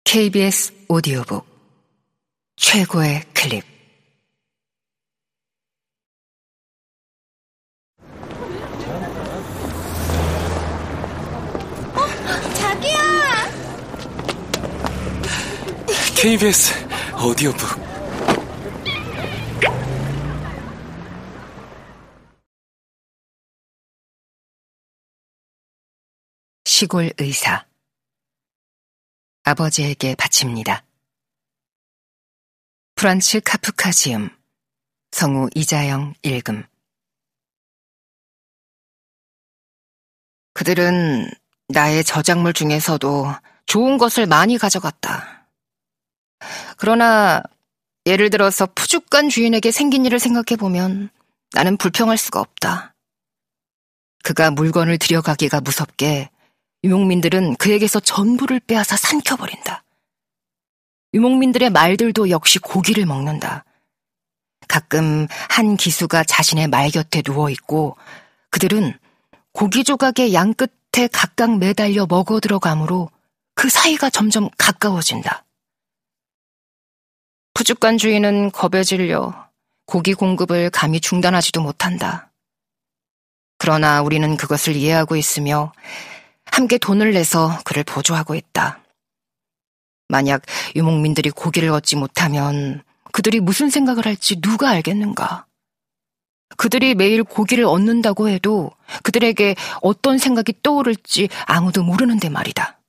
KBS 오디오북 최고의 클립. 자기야! KBS 오디오북. 시골 의사. 아버지에게 바칩니다. 프란츠 카프카 지음, 성우 이자영 읽음. 그들은 나의 저작물 중에서도 좋은 것을 많이 가져갔다. 그러나 예를 들어서 푸주간 주인에게 생긴 일을 생각해보면 나는 불평할 수가 없다. 그가 물건을 들여가기가 무섭게 유목민들은 그에게서 전부를 빼앗아 삼켜버린다. 유목민들의 말들도 역시 고기를 먹는다. 가끔 한 기수가 자신의 말 곁에 누워있고 그들은 고기 조각의 양 끝에 각각 매달려 먹어 들어가므로 그 사이가 점점 가까워진다. 푸주간 주인은 겁에 질려 고기 공급을 감히 중단하지도 못한다. 그러나 우리는 그것을 이해하고 있으며 함께 돈을 내서 그를 보조하고 있다. 만약 유목민들이 고기를 얻지 못하면 그들이 무슨 생각을 할지 누가 알겠는가? 그들이 매일 고기를 얻는다고 해도 그들에게 어떤 생각이 떠오를지 아무도 모르는데 말이다.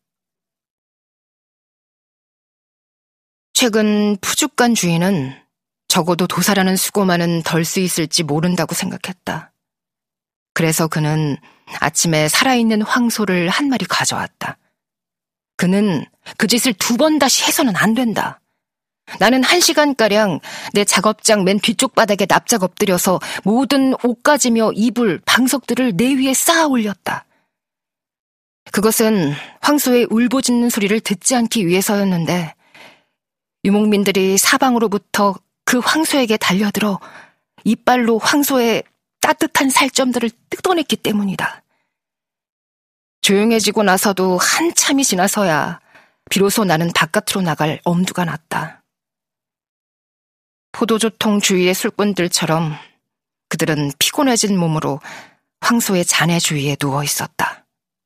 최근 푸주간 주인은 적어도 도살하는 수고만은 덜 수 있을지 모른다고 생각했다. 그래서 그는 아침에 살아있는 황소를 한 마리 가져왔다. 그는 그 짓을 2번 다시 해서는 안 된다. 나는 1시간가량 내 작업장 맨 뒤쪽 바닥에 납작 엎드려서 모든 옷가지며 이불, 방석들을 내 위에 쌓아 올렸다. 그것은 황소의 울부짖는 소리를 듣지 않기 위해서였는데 유목민들이 사방으로부터 그 황소에게 달려들어 이빨로 황소의 따뜻한 살점들을 뜯어냈기 때문이다. 조용해지고 나서도 한참이 지나서야 비로소 나는 바깥으로 나갈 엄두가 났다. 포도조통 주위의 술꾼들처럼 그들은 피곤해진 몸으로 황소의 잔해 주위에 누워 있었다.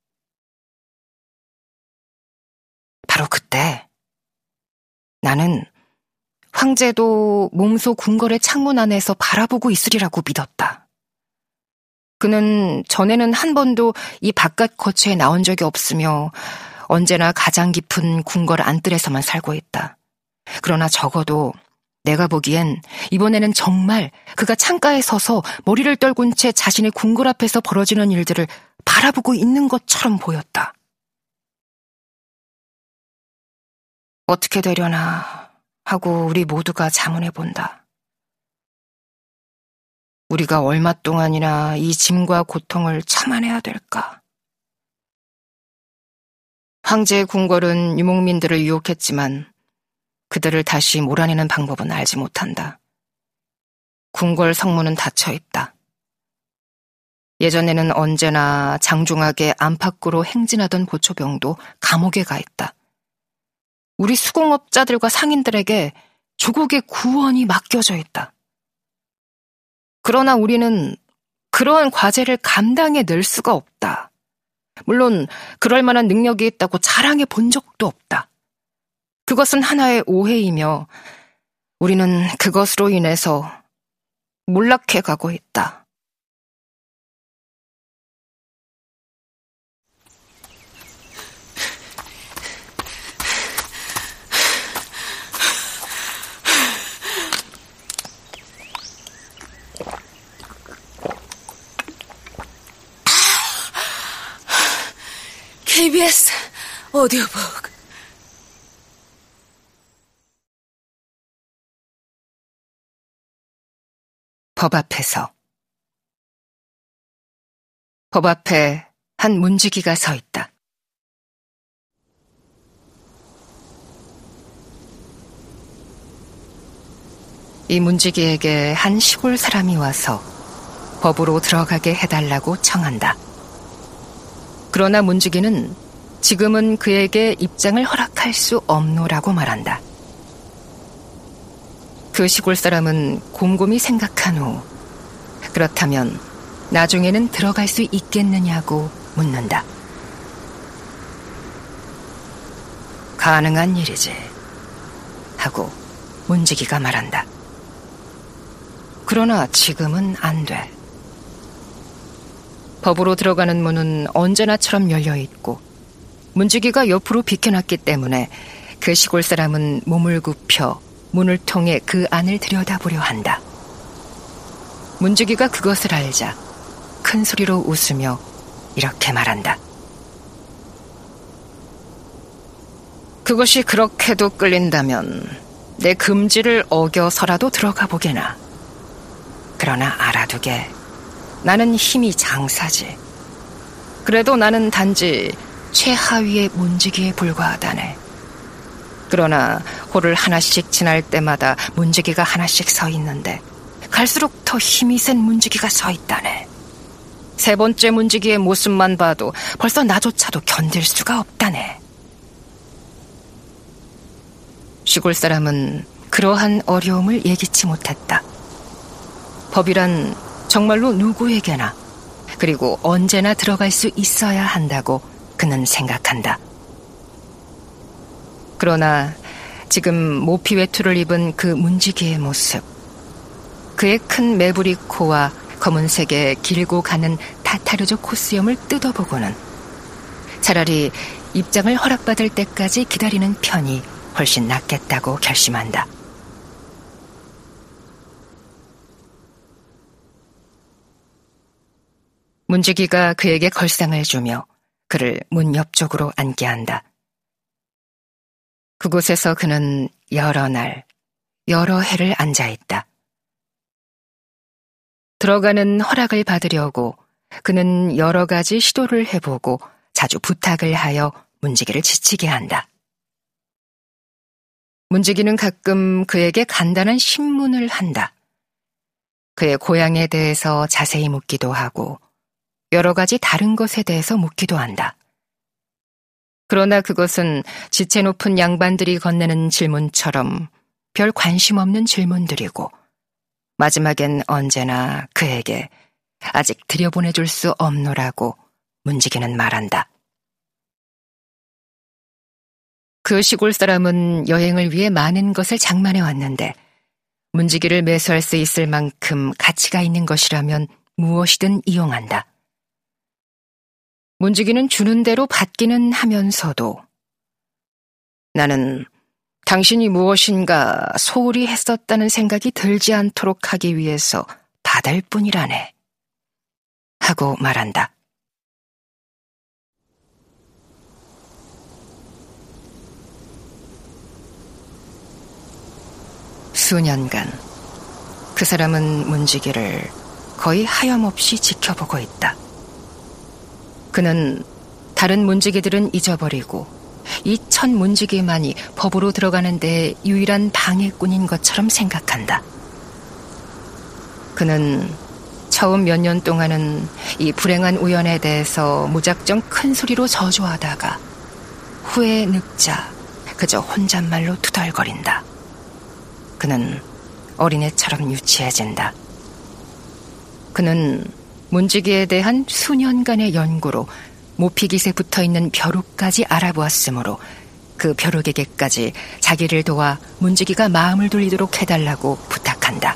바로 그때 나는 황제도 몸소 궁궐의 창문 안에서 바라보고 있으리라고 믿었다. 그는 전에는 한 번도 이 바깥 거처에 나온 적이 없으며 언제나 가장 깊은 궁궐 안뜰에서만 살고 있다. 그러나 적어도 내가 보기엔 이번에는 정말 그가 창가에 서서 머리를 떨군 채 자신의 궁궐 앞에서 벌어지는 일들을 바라보고 있는 것처럼 보였다. 어떻게 되려나 하고 우리 모두가 자문해본다. 우리가 얼마 동안이나 이 짐과 고통을 참아내야 될까? 황제의 궁궐은 유목민들을 유혹했지만 그들을 다시 몰아내는 방법은 알지 못한다. 궁궐 성문은 닫혀있다. 예전에는 언제나 장중하게 안팎으로 행진하던 보초병도 감옥에 가 있다. 우리 수공업자들과 상인들에게 조국의 구원이 맡겨져 있다. 그러나 우리는 그러한 과제를 감당해낼 수가 없다. 물론 그럴 만한 능력이 있다고 자랑해 본 적도 없다. 그것은 하나의 오해이며 우리는 그것으로 인해서 몰락해 가고 있다. KBS 오디오북. 법 앞에서. 법 앞에 한 문지기가 서 있다. 이 문지기에게 한 시골 사람이 와서 법으로 들어가게 해달라고 청한다. 그러나 문지기는 지금은 그에게 입장을 허락하지 할 수 없노라고 말한다. 그 시골 사람은 곰곰이 생각한 후 그렇다면 나중에는 들어갈 수 있겠느냐고 묻는다. 가능한 일이지 하고 문지기가 말한다. 그러나 지금은 안 돼. 법으로 들어가는 문은 언제나처럼 열려있고 문지기가 옆으로 비켜놨기 때문에 그 시골 사람은 몸을 굽혀 문을 통해 그 안을 들여다보려 한다. 문지기가 그것을 알자 큰 소리로 웃으며 이렇게 말한다. 그것이 그렇게도 끌린다면 내 금지를 어겨서라도 들어가 보게나. 그러나 알아두게. 나는 힘이 장사지. 그래도 나는 단지 최하위의 문지기에 불과하다네. 그러나 홀을 하나씩 지날 때마다 문지기가 하나씩 서 있는데 갈수록 더 힘이 센 문지기가 서 있다네. 세 번째 문지기의 모습만 봐도 벌써 나조차도 견딜 수가 없다네. 시골 사람은 그러한 어려움을 예기치 못했다. 법이란 정말로 누구에게나 그리고 언제나 들어갈 수 있어야 한다고 그는 생각한다. 그러나 지금 모피 외투를 입은 그 문지기의 모습, 그의 큰 매부리 코와 검은색의 길고 가는 타타르조 코수염을 뜯어보고는 차라리 입장을 허락받을 때까지 기다리는 편이 훨씬 낫겠다고 결심한다. 문지기가 그에게 걸상을 주며 그를 문 옆쪽으로 앉게 한다. 그곳에서 그는 여러 날, 여러 해를 앉아있다. 들어가는 허락을 받으려고 그는 여러 가지 시도를 해보고 자주 부탁을 하여 문지기를 지치게 한다. 문지기는 가끔 그에게 간단한 신문을 한다. 그의 고향에 대해서 자세히 묻기도 하고 여러 가지 다른 것에 대해서 묻기도 한다. 그러나 그것은 지체 높은 양반들이 건네는 질문처럼 별 관심 없는 질문들이고 마지막엔 언제나 그에게 아직 들여보내줄 수 없노라고 문지기는 말한다. 그 시골 사람은 여행을 위해 많은 것을 장만해 왔는데 문지기를 매수할 수 있을 만큼 가치가 있는 것이라면 무엇이든 이용한다. 문지기는 주는 대로 받기는 하면서도 나는 당신이 무엇인가 소홀히 했었다는 생각이 들지 않도록 하기 위해서 받을 뿐이라네 하고 말한다. 수년간 그 사람은 문지기를 거의 하염없이 지켜보고 있다. 그는 다른 문지기들은 잊어버리고 이 첫 문지기만이 법으로 들어가는 데 유일한 방해꾼인 것처럼 생각한다. 그는 처음 몇 년 동안은 이 불행한 우연에 대해서 무작정 큰 소리로 저주하다가 후에 늙자 그저 혼잣말로 투덜거린다. 그는 어린애처럼 유치해진다. 그는 문지기에 대한 수년간의 연구로 모피깃에 붙어있는 벼룩까지 알아보았으므로 그 벼룩에게까지 자기를 도와 문지기가 마음을 돌리도록 해달라고 부탁한다.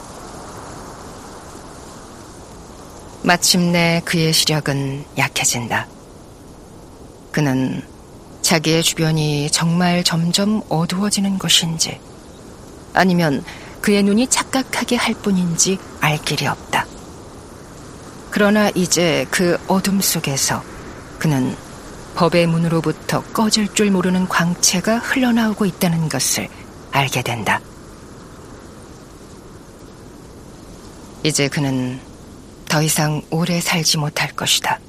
마침내 그의 시력은 약해진다. 그는 자기의 주변이 정말 점점 어두워지는 것인지 아니면 그의 눈이 착각하게 할 뿐인지 알 길이 없다. 그러나 이제 그 어둠 속에서 그는 법의 문으로부터 꺼질 줄 모르는 광채가 흘러나오고 있다는 것을 알게 된다. 이제 그는 더 이상 오래 살지 못할 것이다.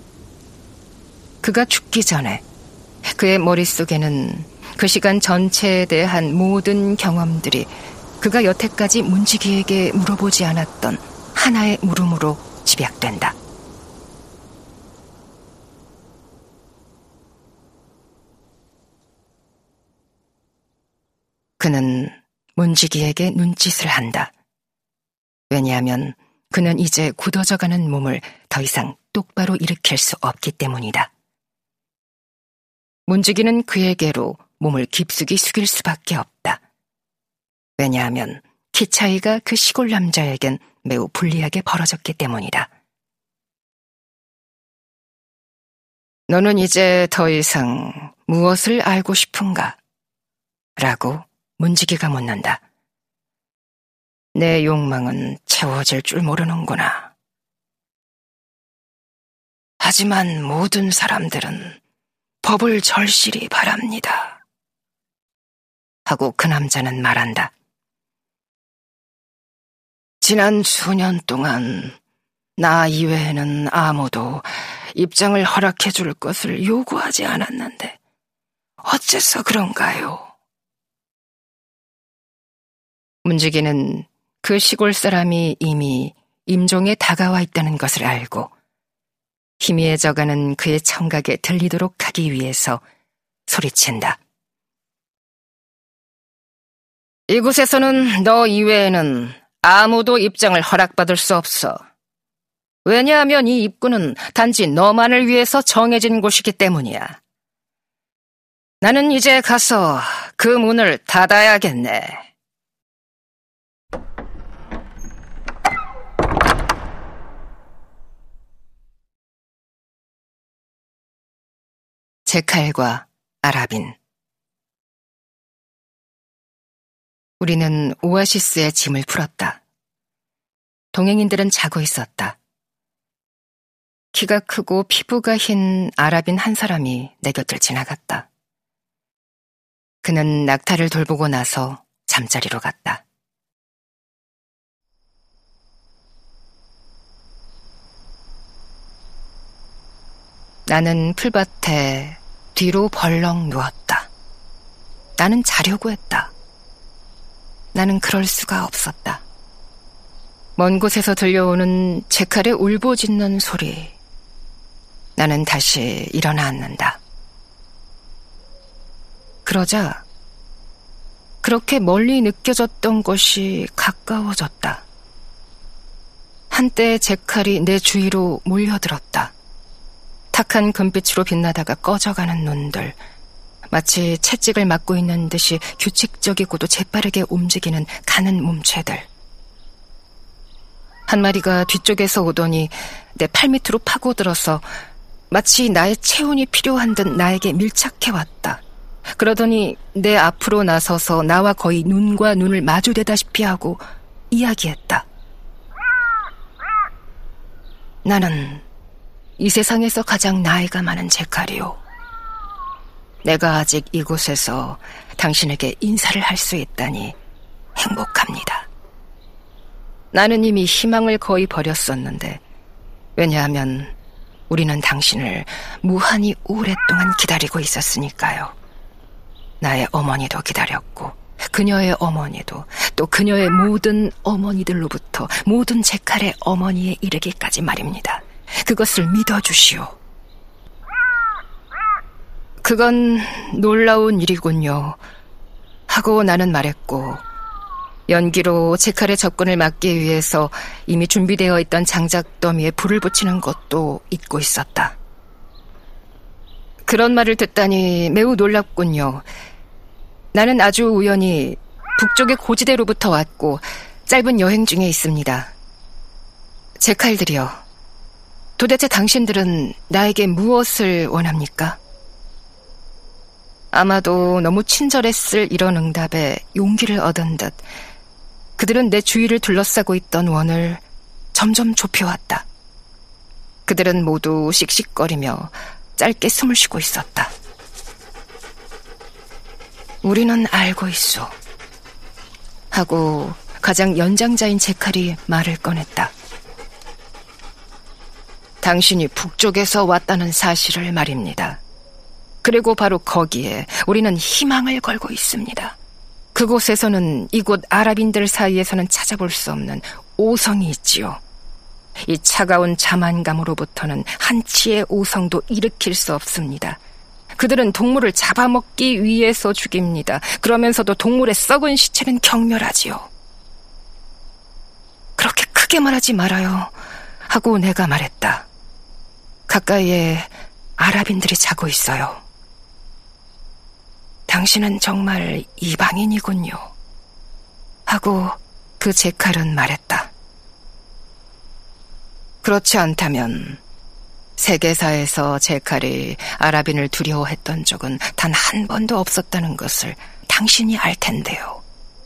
그가 죽기 전에 그의 머릿속에는 그 시간 전체에 대한 모든 경험들이 그가 여태까지 문지기에게 물어보지 않았던 하나의 물음으로 집약된다. 그는 문지기에게 눈짓을 한다. 왜냐하면 그는 이제 굳어져가는 몸을 더 이상 똑바로 일으킬 수 없기 때문이다. 문지기는 그에게로 몸을 깊숙이 숙일 수밖에 없다. 왜냐하면 키 차이가 그 시골 남자에겐 매우 불리하게 벌어졌기 때문이다. 너는 이제 더 이상 무엇을 알고 싶은가? 라고 문지기가 묻는다. 내 욕망은 채워질 줄 모르는구나. 하지만 모든 사람들은 법을 절실히 바랍니다. 하고 그 남자는 말한다. 지난 수년 동안 나 이외에는 아무도 입장을 허락해 줄 것을 요구하지 않았는데 어째서 그런가요? 문지기는 그 시골 사람이 이미 임종에 다가와 있다는 것을 알고 희미해져가는 그의 청각에 들리도록 하기 위해서 소리친다. 이곳에서는 너 이외에는 아무도 입장을 허락받을 수 없어. 왜냐하면 이 입구는 단지 너만을 위해서 정해진 곳이기 때문이야. 나는 이제 가서 그 문을 닫아야겠네. 제칼과 아라빈. 우리는 오아시스에 짐을 풀었다. 동행인들은 자고 있었다. 키가 크고 피부가 흰 아라빈 한 사람이 내 곁을 지나갔다. 그는 낙타를 돌보고 나서 잠자리로 갔다. 나는 풀밭에 뒤로 벌렁 누웠다. 나는 자려고 했다. 나는 그럴 수가 없었다. 먼 곳에서 들려오는 제칼의 울부짖는 소리. 나는 다시 일어나 앉는다. 그러자 그렇게 멀리 느껴졌던 것이 가까워졌다. 한때 제칼이 내 주위로 몰려들었다. 탁한 금빛으로 빛나다가 꺼져가는 눈들, 마치 채찍을 맞고 있는 듯이 규칙적이고도 재빠르게 움직이는 가는 몸체들. 한 마리가 뒤쪽에서 오더니 내 팔밑으로 파고들어서 마치 나의 체온이 필요한 듯 나에게 밀착해왔다. 그러더니 내 앞으로 나서서 나와 거의 눈과 눈을 마주대다시피 하고 이야기했다. 나는 이 세상에서 가장 나이가 많은 제칼이요. 내가 아직 이곳에서 당신에게 인사를 할 수 있다니 행복합니다. 나는 이미 희망을 거의 버렸었는데, 왜냐하면 우리는 당신을 무한히 오랫동안 기다리고 있었으니까요. 나의 어머니도 기다렸고 그녀의 어머니도, 또 그녀의 모든 어머니들로부터 모든 제칼의 어머니에 이르기까지 말입니다. 그것을 믿어주시오. 그건 놀라운 일이군요. 하고 나는 말했고, 연기로 제칼의 접근을 막기 위해서 이미 준비되어 있던 장작 더미에 불을 붙이는 것도 잊고 있었다. 그런 말을 듣다니 매우 놀랍군요. 나는 아주 우연히 북쪽의 고지대로부터 왔고 짧은 여행 중에 있습니다. 제칼들이여, 도대체 당신들은 나에게 무엇을 원합니까? 아마도 너무 친절했을 이런 응답에 용기를 얻은 듯 그들은 내 주위를 둘러싸고 있던 원을 점점 좁혀왔다. 그들은 모두 씩씩거리며 짧게 숨을 쉬고 있었다. 우리는 알고 있소. 하고 가장 연장자인 제칼이 말을 꺼냈다. 당신이 북쪽에서 왔다는 사실을 말입니다. 그리고 바로 거기에 우리는 희망을 걸고 있습니다. 그곳에서는 이곳 아랍인들 사이에서는 찾아볼 수 없는 오성이 있지요. 이 차가운 자만감으로부터는 한치의 오성도 일으킬 수 없습니다. 그들은 동물을 잡아먹기 위해서 죽입니다. 그러면서도 동물의 썩은 시체는 경멸하지요. 그렇게 크게 말하지 말아요 하고 내가 말했다. 가까이에 아랍인들이 자고 있어요. 당신은 정말 이방인이군요 하고 그 제칼은 말했다. 그렇지 않다면 세계사에서 제칼이 아랍인을 두려워했던 적은 단 한 번도 없었다는 것을 당신이 알 텐데요.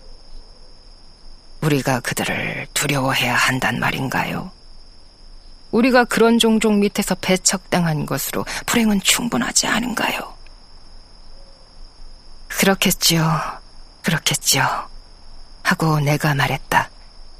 우리가 그들을 두려워해야 한단 말인가요? 우리가 그런 종족 밑에서 배척당한 것으로 불행은 충분하지 않은가요? 그렇겠지요. 하고 내가 말했다.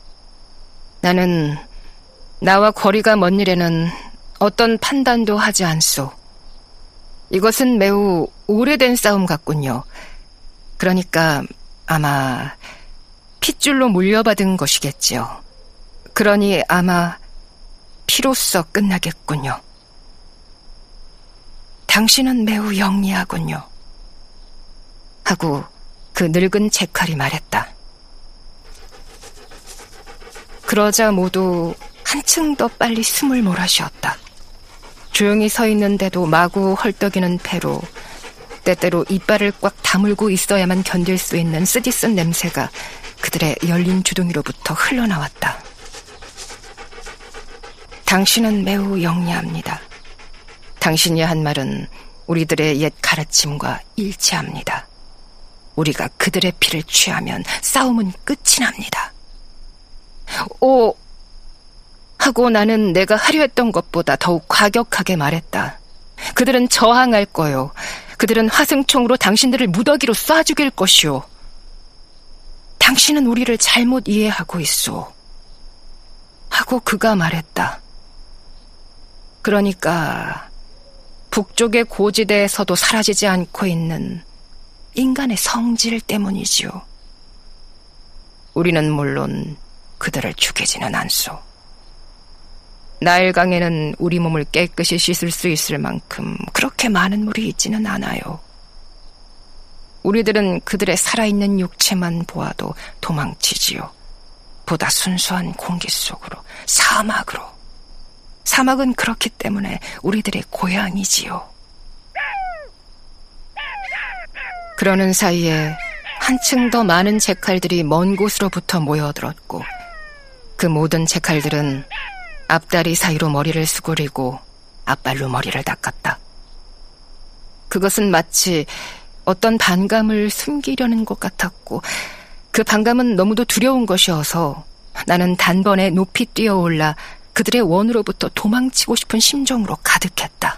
나는 나와 거리가 먼 일에는 어떤 판단도 하지 않소. 이것은 매우 오래된 싸움 같군요. 그러니까 아마 핏줄로 물려받은 것이겠지요. 그러니 아마 피로써 끝나겠군요. 당신은 매우 영리하군요 하고 그 늙은 제칼이 말했다. 그러자 모두 한층 더 빨리 숨을 몰아쉬었다. 조용히 서 있는데도 마구 헐떡이는 폐로 때때로 이빨을 꽉 다물고 있어야만 견딜 수 있는 쓰디쓴 냄새가 그들의 열린 주둥이로부터 흘러나왔다. 당신은 매우 영리합니다. 당신이 한 말은 우리들의 옛 가르침과 일치합니다. 우리가 그들의 피를 취하면 싸움은 끝이 납니다. 오! 하고 나는 내가 하려 했던 것보다 더욱 과격하게 말했다. 그들은 저항할 거요. 그들은 화승총으로 당신들을 무더기로 쏴 죽일 것이오. 당신은 우리를 잘못 이해하고 있소. 하고 그가 말했다. 그러니까 북쪽의 고지대에서도 사라지지 않고 있는 인간의 성질 때문이지요. 우리는 물론 그들을 죽이지는 않소. 나일강에는 우리 몸을 깨끗이 씻을 수 있을 만큼 그렇게 많은 물이 있지는 않아요. 우리들은 그들의 살아있는 육체만 보아도 도망치지요. 보다 순수한 공기 속으로, 사막으로. 사막은 그렇기 때문에 우리들의 고향이지요. 그러는 사이에 한층 더 많은 제칼들이 먼 곳으로부터 모여들었고 그 모든 제칼들은 앞다리 사이로 머리를 수그리고 앞발로 머리를 닦았다. 그것은 마치 어떤 반감을 숨기려는 것 같았고 그 반감은 너무도 두려운 것이어서 나는 단번에 높이 뛰어올라 그들의 원으로부터 도망치고 싶은 심정으로 가득했다.